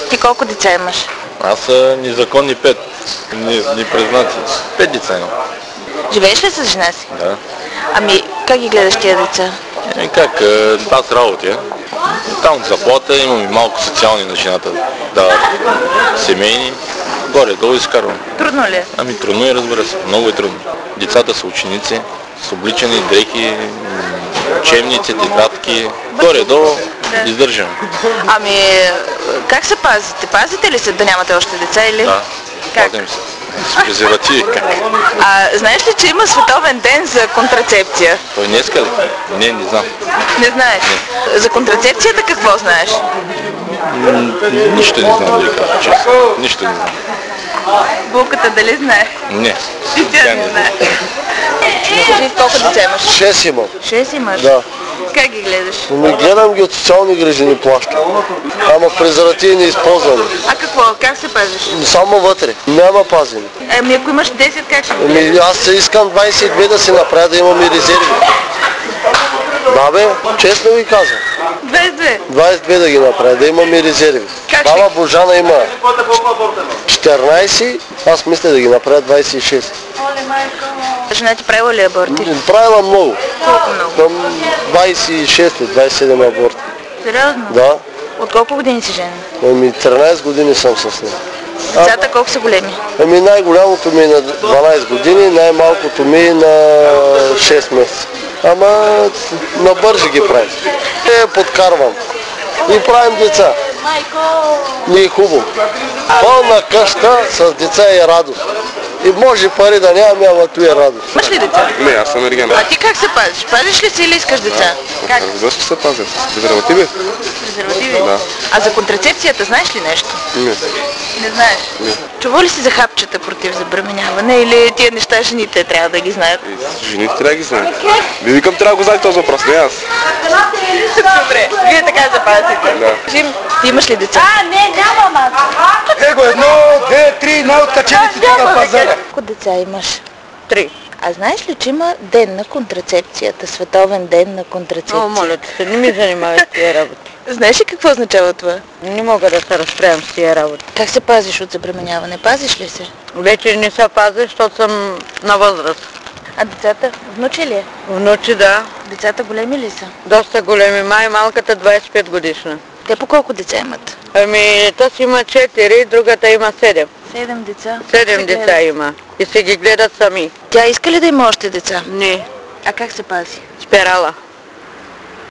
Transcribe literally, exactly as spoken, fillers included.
Ти колко деца имаш? Аз са незаконни пет, ни, ни признати. Пет деца имам. Живееш ли с жена си? Да. Ами, как ги гледаш тия деца? И как, аз работя. Там заплата, имам и малко социални на жената. Да, семейни. Горе-долу изкарвам. Трудно ли е? Ами трудно е, разбира се. Много е трудно. Децата са ученици, с обличани дрехи, учебници, тетрадки. Горе-долу да. Издържам. Ами, как се пазите? Пазите ли се да нямате още деца или? Да, как? пазим се. С презервативи, как? А знаеш ли, че има световен ден за контрацепция? Той днеска ли? Не, не знам. Не знаеш? Не. За контрацепцията какво знаеш? М- нищо не знам, да ви кажа честно. Нищо не знам. Булката дали знае? Не. И тя не знае. Кажи, колко деца имаш? Шест имам. Шест имаш? Да. Как ги гледаш? Не гледам ги от социални грижи, ни плаща. Ама презервативи не използвам. А какво? Как се пазиш? Само вътре. Няма пазене. Ами ако имаш десет, как ще ги Ами, гледаш? аз искам двайсет и две да си направя, да имам и резерви. Да бе, честно ви казвам. двайсет и две? двайсет и две да ги направя, да имам и резерви. Как Баба Божана има четиринайсет, аз мисля да ги направя двайсет и шест. Жена ти правила ли аборти? Правила много. Колко много? Към двайсет и шест, двайсет и седем аборта. Сериозно? Да. От колко години си женен? Ами тринайсет години съм с нея. Децата колко са големи? Ами най-голямото ми е на дванайсет години, най-малкото ми е на шест месеца. Ама набърже ги правим. Е, подкарвам. И правим деца. Не е хубаво. Пълна къща с деца е радост. И може пари да нямаме, ама tu е радост. Имаш ли деца? Не, аз съм ерген. А ти как се пазиш? Пазиш ли си или искаш деца? Как? Разбира се, че се пазя. С презервативи? Презервативи? Да. А за контрацепцията знаеш ли нещо? Не. Не знаеш? Не. Чува ли си за хапчета против забременяване или тия неща жените трябва да ги знаят? И жените трябва да ги знаят. Ви викам, трябва да го знаете този въпрос, не аз. Добре, вие така запазите. Да. Жим, ти имаш ли деца? А, не, нямам аз. Его едно, две, три, най-откачените тук на пазара. Колко деца имаш? Три. А знаеш ли, че има ден на контрацепцията, световен ден на контрацепция? О, моля те, не ми занимавай с тия работи. Знаеш ли какво означава това? Не мога да се разправям с тия работи. Как се пазиш от забременяване? Пазиш ли се? Вече не се пазя, защото съм на възраст. А децата? Внучи ли е? Внучи, да. Децата големи ли са? Доста големи. Май малката двайсет и пет годишна. Те по колко деца имат? Ами, то си има четири, другата има седем. Седем деца. Седем Се деца гледат. има. И се ги гледат сами. Тя иска ли да има още деца? Не. А как се пази? Спирала.